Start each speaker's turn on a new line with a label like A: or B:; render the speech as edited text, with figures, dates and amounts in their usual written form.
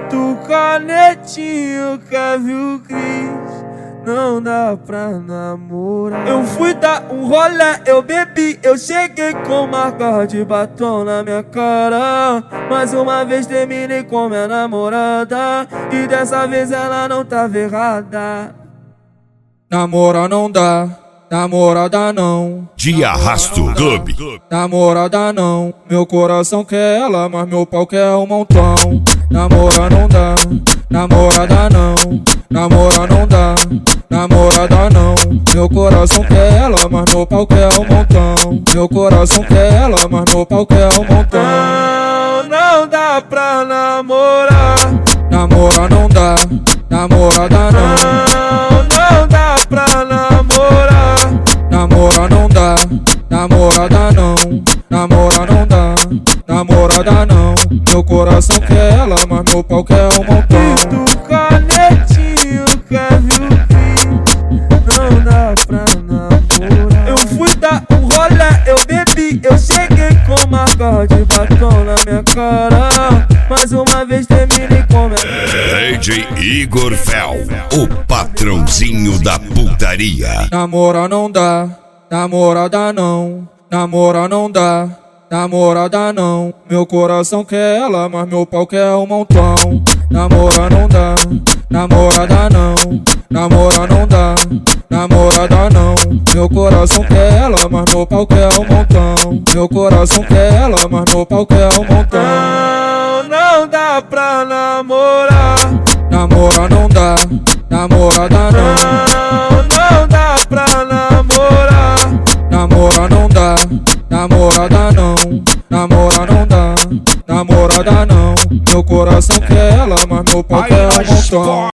A: Tito Canetinho, Kevin Cris, não dá pra namorar. Eu fui dar um rolê, eu bebi, eu cheguei com marca de batom na minha cara. Mais uma vez terminei com minha namorada, e dessa vez ela não tava errada. Namorar não dá, namorada não.
B: De Arrasto Clube.
A: Namorada não, meu coração quer ela, mas meu pau quer um montão. Namorar não dá, namorada não. Namorar não dá, namorada não. Meu coração quer ela, mas meu pau quer um montão. Meu coração quer ela, mas meu pau quer um montão. Não dá pra namorar. Namorar não dá, namorada não. Não dá pra namorar. Namorar não dá, namorada não. Namorar não dá, namorada não. Meu coração quer ela, mas meu pau quer um montão. Tito Canetinho, Kevin Cris, não dá pra namorar. Eu fui dar um rolê, eu bebi, eu cheguei com marca de batom na minha cara. Mais uma vez terminei com minha
B: DJ Igor Fel, o patrãozinho da putaria.
A: Namorar não dá, namorada não. Namorar não dá, namorada não. Meu coração quer ela, mas meu pau quer um montão. Namorar não dá, namorada não. Namorar não dá, namorada não. Meu coração quer ela, mas meu pau quer um montão. Meu coração quer ela, mas meu pau quer um montão. Não dá pra namorar. Namorar não dá, namorada não. Não dá pra namorar. Namorar não dá, namorada não. Namorar não dá, namorada não. Meu coração quer ela, mas meu pau quer um montão.